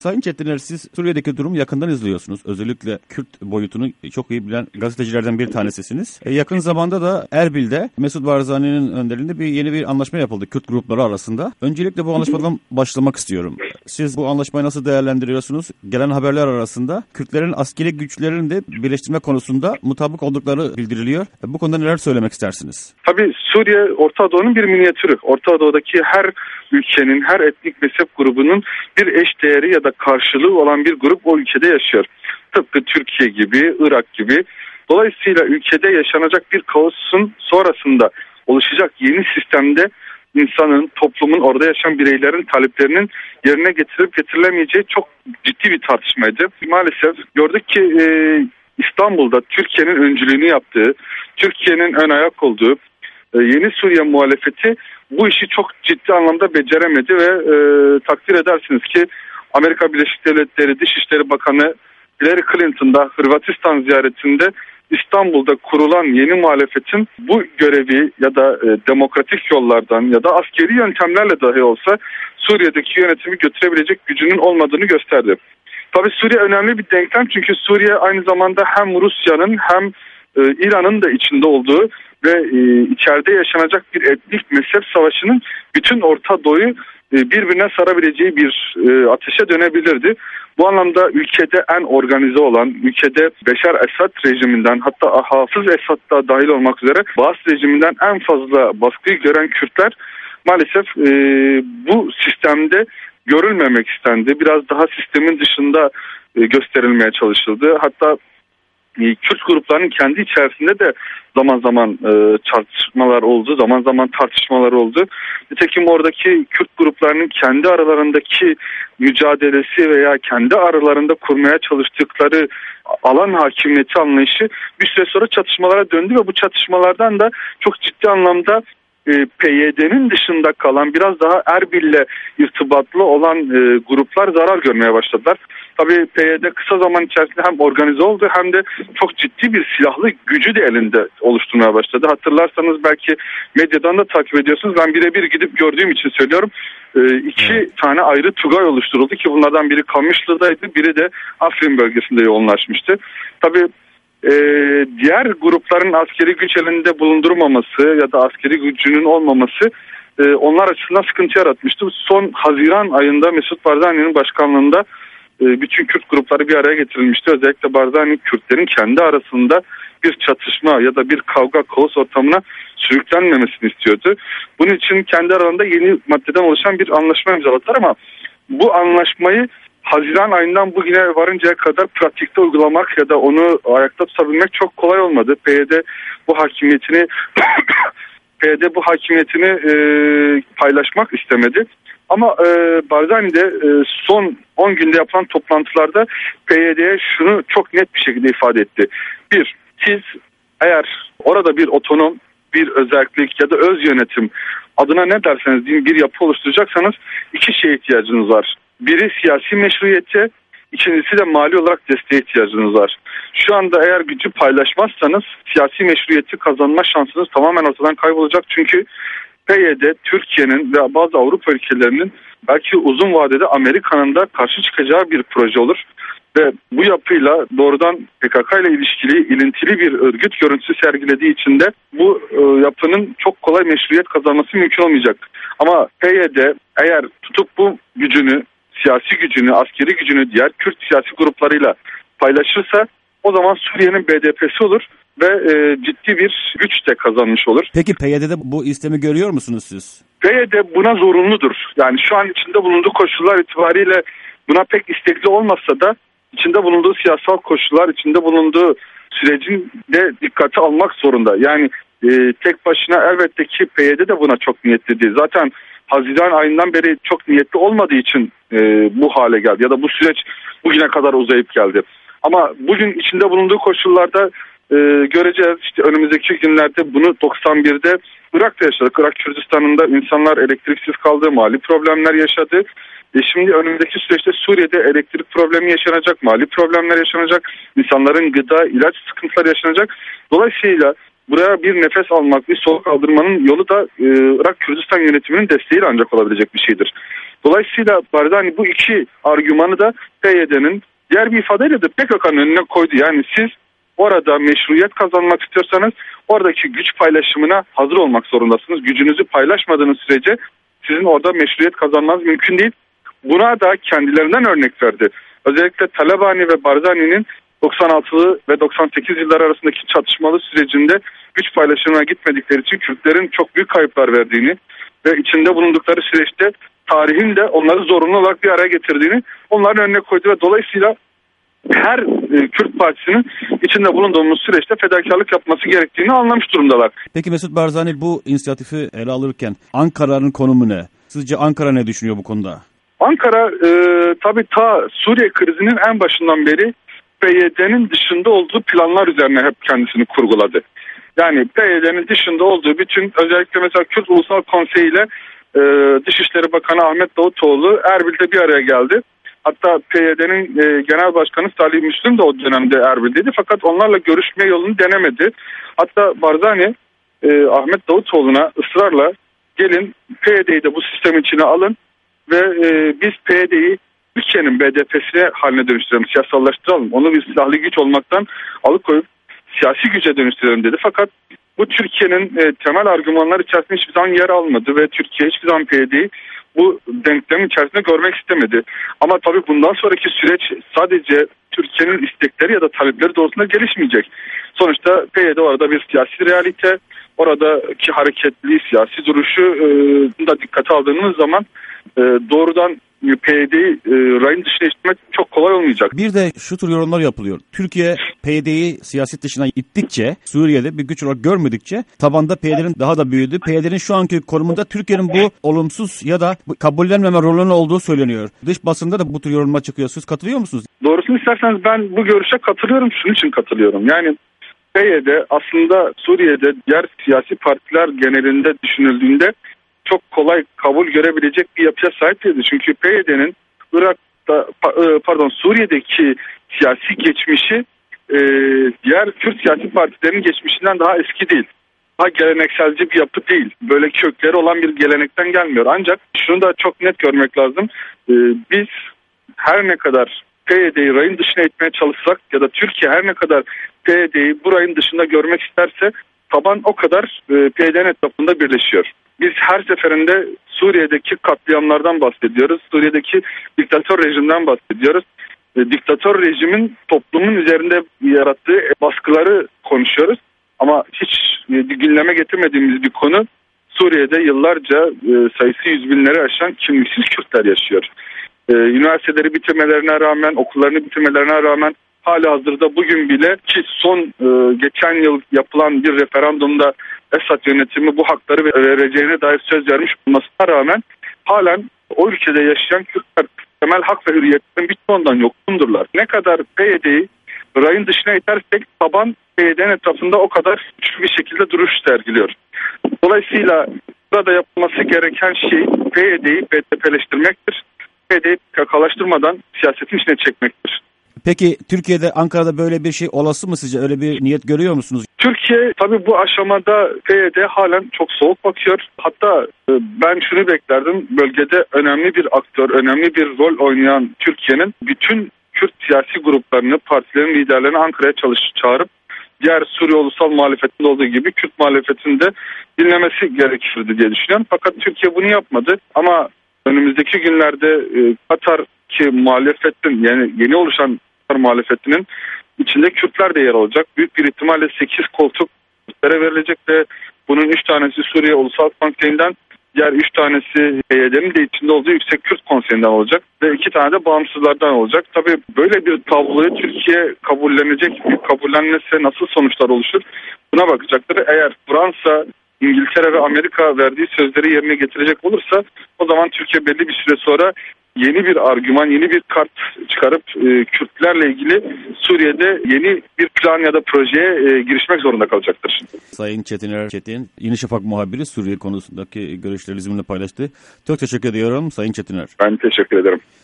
Sayın Çetiner, siz Suriye'deki durumu yakından izliyorsunuz. Özellikle Kürt boyutunu çok iyi bilen gazetecilerden bir tanesisiniz. Yakın zamanda da Erbil'de Mesut Barzani'nin önderliğinde yeni bir anlaşma yapıldı Kürt grupları arasında. Öncelikle bu anlaşmadan başlamak istiyorum. Siz bu anlaşmayı nasıl değerlendiriyorsunuz? Gelen haberler arasında Kürtlerin askeri güçlerini de birleştirme konusunda mutabık oldukları bildiriliyor. Bu konuda neler söylemek istersiniz? Tabii Suriye Orta Doğu'nun bir minyatürü. Orta Doğu'daki her ülkenin, her etnik mezhep grubunun bir eşdeğeri ya da karşılığı olan bir grup o ülkede yaşıyor. Tıpkı Türkiye gibi, Irak gibi. Dolayısıyla ülkede yaşanacak bir kaosun sonrasında oluşacak yeni sistemde insanın, toplumun, orada yaşayan bireylerin taleplerinin yerine getirilip getirilemeyeceği çok ciddi bir tartışmaydı. Maalesef gördük ki İstanbul'da Türkiye'nin öncülüğünü yaptığı, Türkiye'nin ön ayak olduğu yeni Suriye muhalefeti bu işi çok ciddi anlamda beceremedi ve takdir edersiniz ki Amerika Birleşik Devletleri Dışişleri Bakanı Hillary Clinton'da Hırvatistan ziyaretinde İstanbul'da kurulan yeni muhalefetin bu görevi ya da demokratik yollardan ya da askeri yöntemlerle dahi olsa Suriye'deki yönetimi götürebilecek gücünün olmadığını gösterdi. Tabii Suriye önemli bir denklem çünkü Suriye aynı zamanda hem Rusya'nın hem İran'ın da içinde olduğu ve içeride yaşanacak bir etnik mezhep savaşının bütün Orta Doğu'yu birbirine sarabileceği bir ateşe dönebilirdi. Bu anlamda ülkede en organize olan, ülkede Beşar Esad rejiminden hatta Hafız Esad da dahil olmak üzere Baas rejiminden en fazla baskıyı gören Kürtler maalesef bu sistemde görülmemek istendi. Biraz daha sistemin dışında gösterilmeye çalışıldı. Hatta Kürt gruplarının kendi içerisinde de zaman zaman çatışmalar oldu, zaman zaman tartışmalar oldu. Nitekim oradaki Kürt gruplarının kendi aralarındaki mücadelesi veya kendi aralarında kurmaya çalıştıkları alan hakimiyeti anlayışı bir süre sonra çatışmalara döndü ve bu çatışmalardan da çok ciddi anlamda PYD'nin dışında kalan biraz daha Erbil'le irtibatlı olan gruplar zarar görmeye başladılar. Tabii PYD kısa zaman içerisinde hem organize oldu hem de çok ciddi bir silahlı gücü de elinde oluşturmaya başladı. Hatırlarsanız belki medyadan da takip ediyorsunuz. Ben birebir gidip gördüğüm için söylüyorum. İki tane ayrı tugay oluşturuldu ki bunlardan biri Kamışlı'daydı, biri de Afrin bölgesinde yoğunlaşmıştı. Tabii diğer grupların askeri güç elinde bulundurmaması ya da askeri gücünün olmaması onlar açısından sıkıntı yaratmıştı. Son Haziran ayında Mesut Barzani'nin başkanlığında bütün Kürt grupları bir araya getirilmişti. Özellikle Barzani Kürtlerin kendi arasında bir çatışma ya da bir kavga kaos ortamına sürüklenmemesini istiyordu. Bunun için kendi aralarında yeni maddeden oluşan bir anlaşma imzaladılar ama bu anlaşmayı Haziran ayından bugüne varıncaya kadar pratikte uygulamak ya da onu ayakta tutabilmek çok kolay olmadı. PYD bu hakimiyetini paylaşmak istemedi. Ama Barzani de son 10 günde yapılan toplantılarda PYD'ye şunu çok net bir şekilde ifade etti. Bir, siz eğer orada bir otonom, bir özellik ya da öz yönetim adına ne derseniz deyin bir yapı oluşturacaksanız iki şeye ihtiyacınız var. Biri siyasi meşruiyete, ikincisi de mali olarak desteğe ihtiyacınız var. Şu anda eğer gücü paylaşmazsanız siyasi meşruiyeti kazanma şansınız tamamen ortadan kaybolacak. Çünkü PYD, Türkiye'nin ve bazı Avrupa ülkelerinin belki uzun vadede Amerika'nın da karşı çıkacağı bir proje olur. Ve bu yapıyla doğrudan PKK ile ilintili bir örgüt görüntüsü sergilediği için de bu yapının çok kolay meşruiyet kazanması mümkün olmayacak. Ama PYD eğer tutup bu gücünü, siyasi gücünü, askeri gücünü diğer Kürt siyasi gruplarıyla paylaşırsa o zaman Suriye'nin BDP'si olur ve ciddi bir güç de kazanmış olur. Peki PYD'de bu istemi görüyor musunuz siz? PYD buna zorunludur. Yani şu an içinde bulunduğu koşullar itibariyle buna pek istekli olmasa da içinde bulunduğu siyasal koşullar, içinde bulunduğu sürecin de dikkate almak zorunda. Yani tek başına elbette ki PYD de buna çok niyetli değil. Zaten Haziran ayından beri çok niyetli olmadığı için bu hale geldi ya da bu süreç bugüne kadar uzayıp geldi. Ama bugün içinde bulunduğu koşullarda göreceğiz. İşte önümüzdeki günlerde bunu 91'de Irak'ta yaşadık. Irak Kürdistan'ında insanlar elektriksiz kaldı, mali problemler yaşadı. Şimdi önümüzdeki süreçte Suriye'de elektrik problemi yaşanacak, mali problemler yaşanacak, insanların gıda, ilaç sıkıntıları yaşanacak. Dolayısıyla buraya bir nefes almak, bir soluk aldırmanın yolu da Irak Kürdistan yönetiminin desteğiyle ancak olabilecek bir şeydir. Dolayısıyla Barzani bu iki argümanı da PYD'nin diğer bir ifadeyle de PKK'nın önüne koydu. Yani siz orada meşruiyet kazanmak istiyorsanız oradaki güç paylaşımına hazır olmak zorundasınız. Gücünüzü paylaşmadığınız sürece sizin orada meşruiyet kazanmanız mümkün değil. Buna da kendilerinden örnek verdi. Özellikle Talabani ve Barzani'nin 96'lı ve 98 yılları arasındaki çatışmalı sürecinde güç paylaşımına gitmedikleri için Kürtlerin çok büyük kayıplar verdiğini ve içinde bulundukları süreçte tarihin de onları zorunlu olarak bir araya getirdiğini onların önüne koydu ve dolayısıyla her Kürt partisinin içinde bulunduğumuz süreçte fedakarlık yapması gerektiğini anlamış durumdalar. Peki Mesut Barzani bu inisiyatifi ele alırken Ankara'nın konumu ne? Sizce Ankara ne düşünüyor bu konuda? Ankara tabii ta Suriye krizinin en başından beri PYD'nin dışında olduğu planlar üzerine hep kendisini kurguladı. Yani PYD'nin dışında olduğu bütün özellikle mesela Kürt Ulusal Konseyi ile Dışişleri Bakanı Ahmet Davutoğlu Erbil'de bir araya geldi. Hatta PYD'nin Genel Başkanı Salih Müslüm de o dönemde Erbil'deydi fakat onlarla görüşme yolunu denemedi. Hatta Barzani Ahmet Davutoğlu'na ısrarla gelin PYD'yi de bu sistem içine alın ve biz PYD'yi Türkiye'nin BDP'sine haline dönüştürelim, siyasallaştıralım. Onu bir silahlı güç olmaktan alıkoyup siyasi güce dönüştürelim dedi. Fakat bu Türkiye'nin temel argümanlar içerisinde hiçbir zaman yer almadı ve Türkiye hiçbir zaman PYD'yi bu denklemin içerisinde görmek istemedi. Ama tabii bundan sonraki süreç sadece Türkiye'nin istekleri ya da talepleri doğrultusunda gelişmeyecek. Sonuçta PYD orada bir siyasi realite, oradaki hareketli siyasi duruşu da dikkate aldığınız zaman doğrudan PYD'yi rayın dışına itmek çok kolay olmayacak. Bir de şu tür yorumlar yapılıyor. Türkiye PYD'yi siyaset dışına ittikçe, Suriye'de bir güç olarak görmedikçe tabanda PYD'nin daha da büyüdü. PYD'nin şu anki konumunda Türkiye'nin bu olumsuz ya da kabullenmeme rolünün olduğu söyleniyor. Dış basında da bu tür yorumlar çıkıyor. Siz katılıyor musunuz? Doğrusunu isterseniz ben bu görüşe katılıyorum. Şunun için katılıyorum. Yani PYD aslında Suriye'de diğer siyasi partiler genelinde düşünüldüğünde çok kolay kabul görebilecek bir yapıya sahip değildi. Çünkü PYD'nin Suriye'deki siyasi geçmişi diğer Kürt siyasi partilerin geçmişinden daha eski değil. Daha gelenekselci bir yapı değil. Böyle kökleri olan bir gelenekten gelmiyor. Ancak şunu da çok net görmek lazım. Biz her ne kadar PYD'yi rayın dışına itmeye çalışsak ya da Türkiye her ne kadar PYD'yi bu rayın dışında görmek isterse taban o kadar PYD'nin etrafında birleşiyor. Biz her seferinde Suriye'deki katliamlardan bahsediyoruz. Suriye'deki diktatör rejimden bahsediyoruz. Diktatör rejimin toplumun üzerinde yarattığı baskıları konuşuyoruz. Ama hiç gündeme getirmediğimiz bir konu Suriye'de yıllarca sayısı yüz binleri aşan kimliksiz Kürtler yaşıyor. Üniversiteleri bitirmelerine rağmen, okullarını bitirmelerine rağmen halihazırda bugün bile ki son geçen yıl yapılan bir referandumda Esad yönetimi bu hakları vereceğine dair söz vermiş olmasına rağmen halen o ülkede yaşayan Kürtler temel hak ve hürriyetlerin birçoğundan yoksundur. Ne kadar PYD'yi rayın dışına itersek taban PYD'nin etrafında o kadar güçlü bir şekilde duruş sergiliyor. Dolayısıyla burada yapılması gereken şey PYD'yi BDP'leştirmektir. PYD'yi PKK'laştırmadan siyasetin içine çekmektir. Peki Türkiye'de, Ankara'da böyle bir şey olası mı sizce? Öyle bir niyet görüyor musunuz? Türkiye tabii bu aşamada PYD halen çok soğuk bakıyor. Hatta ben şunu beklerdim. Bölgede önemli bir aktör, önemli bir rol oynayan Türkiye'nin bütün Kürt siyasi gruplarını, partilerin liderlerini Ankara'ya çağırıp diğer Suriye ulusal muhalefetinde olduğu gibi Kürt muhalefetinde dinlemesi gerekirdi diye düşünüyorum. Fakat Türkiye bunu yapmadı. Ama önümüzdeki günlerde Katar'ki muhalefetin, yani yeni oluşan Katar muhalefetinin içinde Kürtler de yer alacak. Büyük bir ihtimalle 8 koltuk Kürtlere verilecek ve bunun 3 tanesi Suriye Ulusal Konseyi'nden, diğer 3 tanesi PYD'nin de içinde olduğu Yüksek Kürt Konseyi'nden olacak ve 2 tane de bağımsızlardan olacak. Tabii böyle bir tabloyu Türkiye kabullenecek mi? Kabullenmezse nasıl sonuçlar oluşur? Buna bakacaktır. Eğer Fransa, İngiltere ve Amerika verdiği sözleri yerine getirecek olursa o zaman Türkiye belli bir süre sonra yeni bir argüman, yeni bir kart çıkarıp Kürtlerle ilgili Suriye'de yeni bir plan ya da projeye girişmek zorunda kalacaktır. Sayın Çetin, Yeni Şafak muhabiri, Suriye konusundaki görüşleri bizimle paylaştı. Çok teşekkür ediyorum Sayın Çetiner. Ben teşekkür ederim.